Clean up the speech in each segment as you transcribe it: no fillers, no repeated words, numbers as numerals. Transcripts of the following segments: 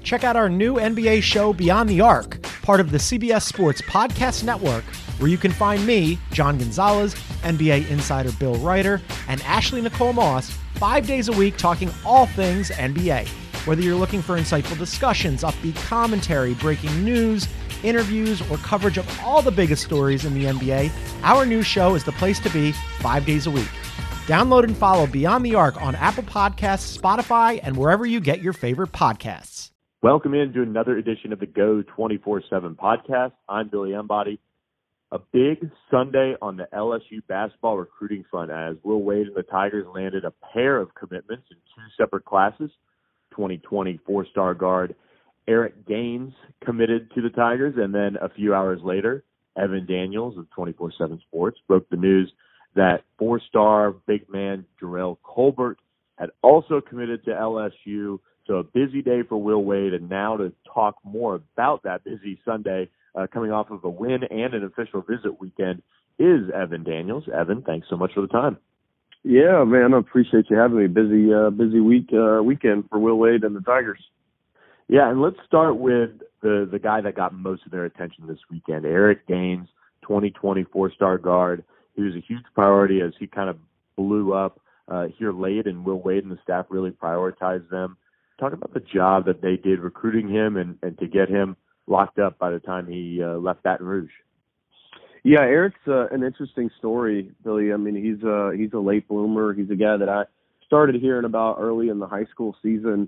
Check out our new NBA show, Beyond the Arc, part of the CBS Sports Podcast Network, where you can find me, John Gonzalez, NBA insider Bill Ryder, and Ashley Nicole Moss 5 days a week talking all things NBA. Whether you're looking for insightful discussions, upbeat commentary, breaking news, interviews, or coverage of all the biggest stories in the NBA, our new show is the place to be 5 days a week. Download and follow Beyond the Arc on Apple Podcasts, Spotify, and wherever you get your favorite podcasts. Welcome in to another edition of the Go 24/7 podcast. I'm Billy Embody. A big Sunday on the LSU basketball recruiting front as Will Wade and the Tigers landed a pair of commitments in two separate classes. 2020 four-star guard Eric Gaines committed to the Tigers, and then a few hours later, Evan Daniels of 24/7 Sports broke the news that four-star big man Jarrell Colbert had also committed to LSU. So a busy day for Will Wade, and now to talk more about that busy Sunday coming off of a win and an official visit weekend is Evan Daniels. Evan, thanks so much for the time. Yeah, man, I appreciate you having me. Busy weekend for Will Wade and the Tigers. Yeah, and let's start with the guy that got most of their attention this weekend, Eric Gaines, 2020 four-star guard. He was a huge priority as he kind of blew up here late, and Will Wade and the staff really prioritized them. Talk about the job that they did recruiting him and to get him locked up by the time he left Baton Rouge. Yeah, Eric's an interesting story, Billy. I mean, he's a late bloomer. He's a guy that I started hearing about early in the high school season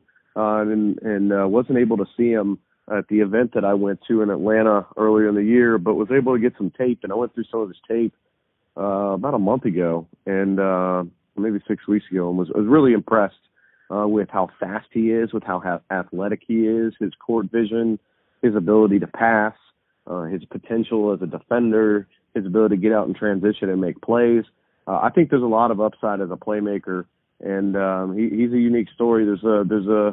and wasn't able to see him at the event that I went to in Atlanta earlier in the year, but was able to get some tape, and I went through some of his tape about a month ago and maybe 6 weeks ago, and was really impressed with how fast he is, with how athletic he is, his court vision, his ability to pass, his potential as a defender, his ability to get out and transition and make plays. I think there's a lot of upside as a playmaker, and he's a unique story. There's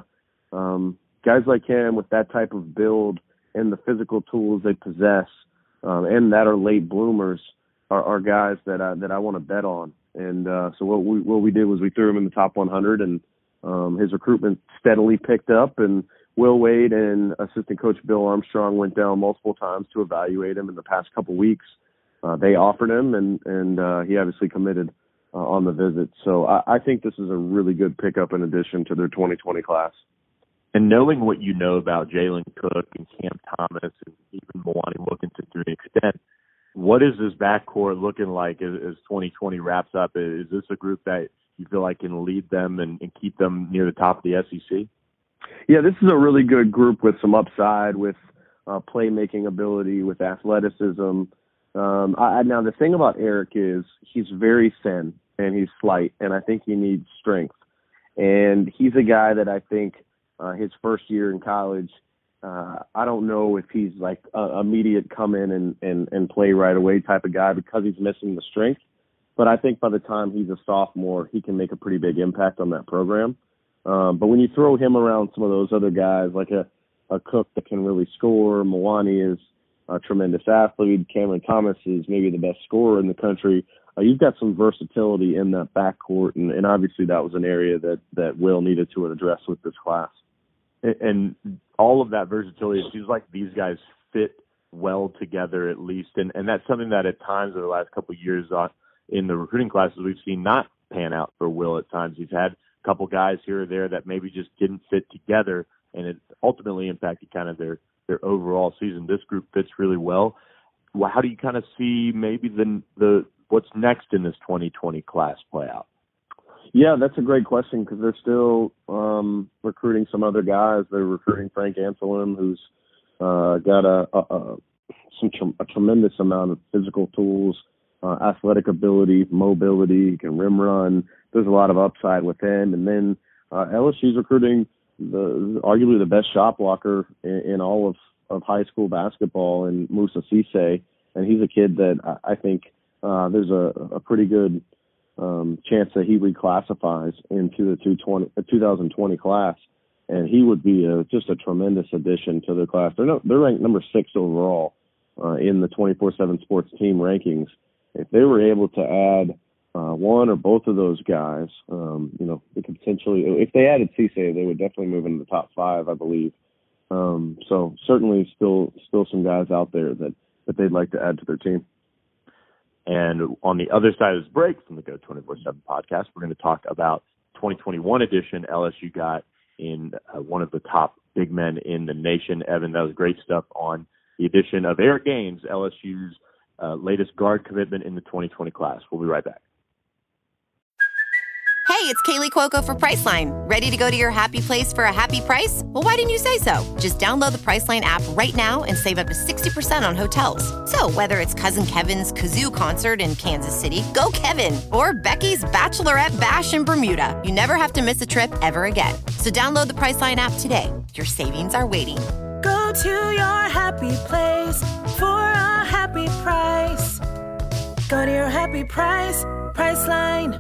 guys like him with that type of build and the physical tools they possess, and that are late bloomers are guys that I want to bet on. And so what we did was we threw him in the top 100, and his recruitment steadily picked up, and Will Wade and assistant coach Bill Armstrong went down multiple times to evaluate him in the past couple weeks. They offered him, and he obviously committed on the visit. So I think this is a really good pickup in addition to their 2020 class. And knowing what you know about Jalen Cook and Cam Thomas and even Milwaukee Wilkinson to an extent, what is this backcourt looking like as 2020 wraps up? Is this a group that you feel like can lead them and keep them near the top of the SEC? Yeah, this is a really good group with some upside, with playmaking ability, with athleticism. Now, the thing about Eric is he's very thin and he's slight, and I think he needs strength. And he's a guy that I think his first year in college, I don't know if he's like immediate come in and play right away type of guy because he's missing the strength. But I think by the time he's a sophomore, he can make a pretty big impact on that program. But when you throw him around some of those other guys, like a Cook that can really score, Milwaukee is a tremendous athlete, Cameron Thomas is maybe the best scorer in the country, you've got some versatility in that backcourt, and obviously that was an area that Will needed to address with this class. And all of that versatility, it seems like these guys fit well together at least, and that's something that at times over the last couple of years in the recruiting classes we've seen not pan out for Will at times. He's had a couple guys here or there that maybe just didn't fit together, and it ultimately impacted kind of their overall season. This group fits really well. How do you kind of see maybe the what's next in this 2020 class play out? Yeah, that's a great question because they're still recruiting some other guys. They're recruiting Frank Anselm, who's got a tremendous amount of physical tools, athletic ability, mobility, he can rim run. There's a lot of upside with him. And then LSU's recruiting arguably the best shot blocker in all of high school basketball in Musa Cisse. And he's a kid that I think there's a pretty good chance that he reclassifies into the 2020 class. And he would be just a tremendous addition to their class. They're ranked number 6 overall in the 24/7 Sports team rankings. If they were able to add one or both of those guys, they could potentially, if they added Cisse, they would definitely move into the top 5, I believe. So certainly still some guys out there that they'd like to add to their team. And on the other side of this break from the Go 24/7 podcast, we're going to talk about 2021 edition. LSU got in one of the top big men in the nation. Evan, that was great stuff on the edition of Eric Gaines, LSU's latest guard commitment in the 2020 class. We'll be right back. Hey, it's Kaylee Cuoco for Priceline. Ready to go to your happy place for a happy price? Well, why didn't you say so? Just download the Priceline app right now and save up to 60% on hotels. So whether it's Cousin Kevin's Kazoo Concert in Kansas City, go Kevin, or Becky's Bachelorette Bash in Bermuda, you never have to miss a trip ever again. So download the Priceline app today. Your savings are waiting. Go to your happy place for a happy price. Go to your happy price, Priceline.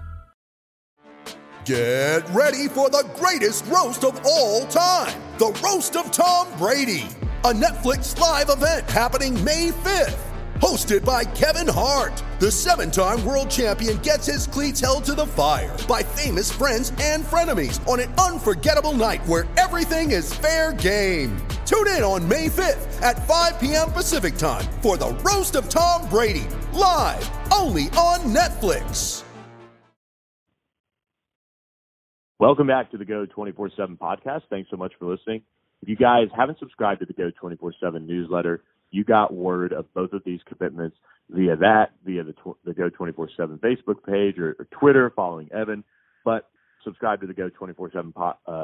Get ready for the greatest roast of all time, the Roast of Tom Brady, a Netflix live event happening May 5th. Hosted by Kevin Hart, the 7-time world champion gets his cleats held to the fire by famous friends and frenemies on an unforgettable night where everything is fair game. Tune in on May 5th at 5 p.m. Pacific time for the Roast of Tom Brady, live only on Netflix. Welcome back to the Go 24/7 podcast. Thanks so much for listening. If you guys haven't subscribed to the Go 24/7 newsletter, you got word of both of these commitments via the Go 24/7 Facebook page or Twitter following Evan. But subscribe to the Go 24/7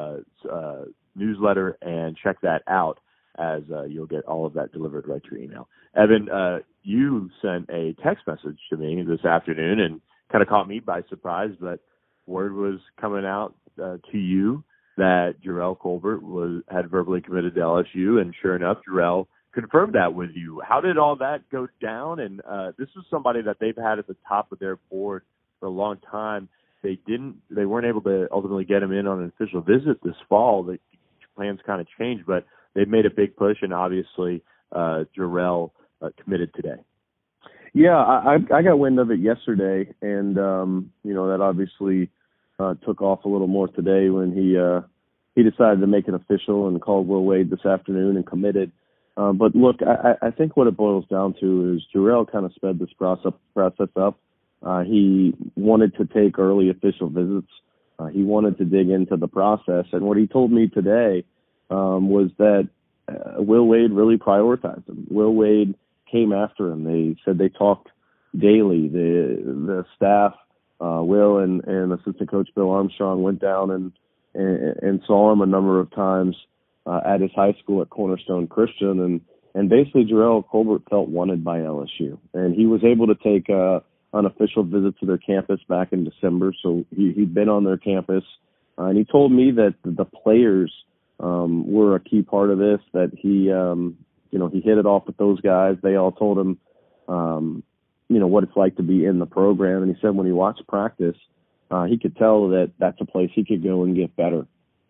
newsletter and check that out as you'll get all of that delivered right to your email. Evan, you sent a text message to me this afternoon and kind of caught me by surprise, but word was coming out to you that Jerrell Colbert had verbally committed to LSU, and sure enough, Jerrell confirmed that with you. How did all that go down? And this was somebody that they've had at the top of their board for a long time. They weren't able to ultimately get him in on an official visit this fall. The plans kind of changed, but they've made a big push, and obviously Jerrell committed today. Yeah, I got wind of it yesterday, and that obviously took off a little more today when he decided to make it official and called Will Wade this afternoon and committed. But look, I think what it boils down to is Jerrell kind of sped this process up. He wanted to take early official visits. He wanted to dig into the process, and what he told me today was that Will Wade really prioritized him. Will Wade came after him. They said they talked daily. The staff, Will and assistant coach Bill Armstrong, went down and saw him a number of times at his high school at Cornerstone Christian, and basically Jerrell Colbert felt wanted by LSU, and he was able to take an official visit to their campus back in December. So he'd been on their campus, and he told me that the players were a key part of this. That he hit it off with those guys. They all told him, what it's like to be in the program. And he said when he watched practice, he could tell that that's a place he could go and get better.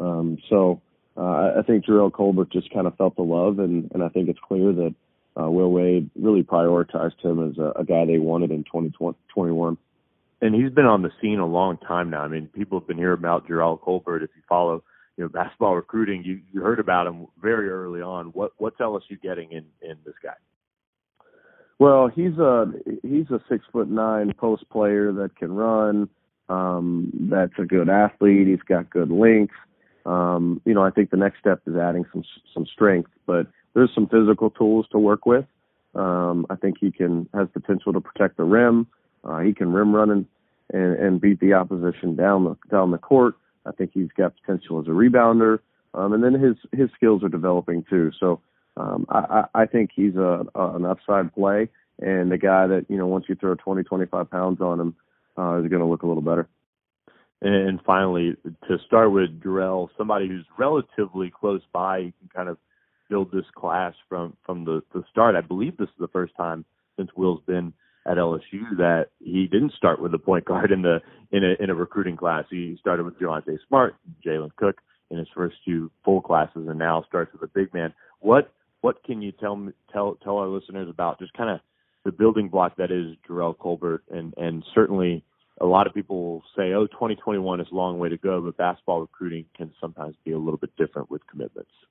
I think Jerrell Colbert just kind of felt the love, and I think it's clear that Will Wade really prioritized him as a guy they wanted in 2021. And he's been on the scene a long time now. I mean, people have been hearing about Jerrell Colbert. If you follow basketball recruiting, you heard about him very early on. What's LSU getting in this guy? Well, he's a 6'9" post player that can run. That's a good athlete. He's got good length. I think the next step is adding some strength, but there's some physical tools to work with. I think he has potential to protect the rim. He can rim run and beat the opposition down the court. I think he's got potential as a rebounder, and then his skills are developing too. So I think he's an upside play, and a guy that once you throw 20-25 pounds on him is going to look a little better. And finally, to start with Jerrell, somebody who's relatively close by, you can kind of build this class from the start. I believe this is the first time since Will's been at LSU that he didn't start with a point guard in a recruiting class. He started with Delonte Smart, Jalen Cook in his first two full classes, and now starts with a big man. What can you tell our listeners about just kind of the building block that is Jerrell Colbert? And certainly a lot of people will say, 2021 is a long way to go, but basketball recruiting can sometimes be a little bit different with commitments.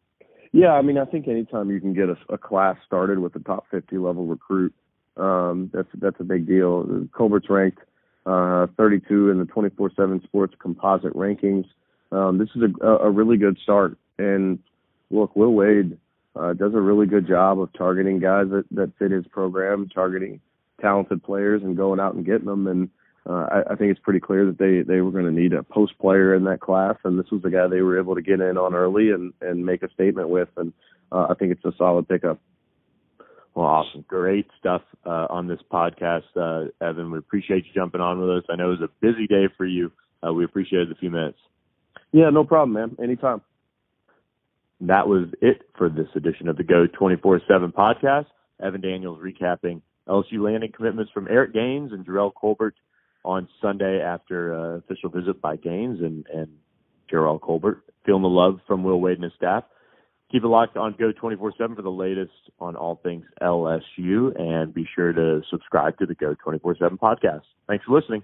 Yeah, I mean, I think anytime you can get a class started with a top 50 level recruit, that's a big deal. Colbert's ranked 32 in the 24/7 Sports composite rankings. This is a really good start. And look, Will Wade does a really good job of targeting guys that fit his program, targeting talented players and going out and getting them. And I think it's pretty clear that they were going to need a post player in that class, and this was the guy they were able to get in on early and make a statement with. And I think it's a solid pickup. Well, awesome. Great stuff on this podcast, Evan. We appreciate you jumping on with us. I know it was a busy day for you. We appreciated the few minutes. Yeah, no problem, man. Anytime. That was it for this edition of the Go 24/7 podcast. Evan Daniels recapping LSU landing commitments from Eric Gaines and Jarrell Colbert on Sunday after official visit by Gaines and Jarrell Colbert. Feeling the love from Will Wade and his staff. Keep it locked on Go 24/7 for the latest on all things LSU, and be sure to subscribe to the Go 24/7 podcast. Thanks for listening.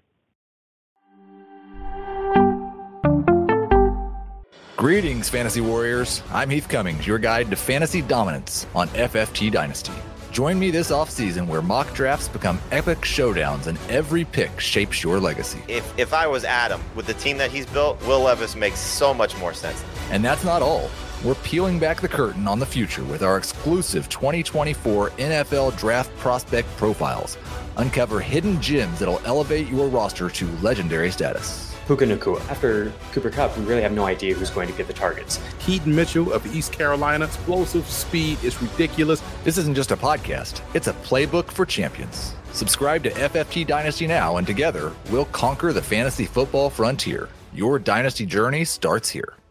Greetings, Fantasy Warriors. I'm Heath Cummings, your guide to fantasy dominance on FFT Dynasty. Join me this offseason where mock drafts become epic showdowns and every pick shapes your legacy. If I was Adam, with the team that he's built, Will Levis makes so much more sense. And that's not all. We're peeling back the curtain on the future with our exclusive 2024 NFL Draft Prospect Profiles. Uncover hidden gems that'll elevate your roster to legendary status. Puka Nacua. After Cooper Kupp, we really have no idea who's going to get the targets. Keaton Mitchell of East Carolina, explosive speed is ridiculous. This isn't just a podcast, it's a playbook for champions. Subscribe to FFT Dynasty now, and together, we'll conquer the fantasy football frontier. Your dynasty journey starts here.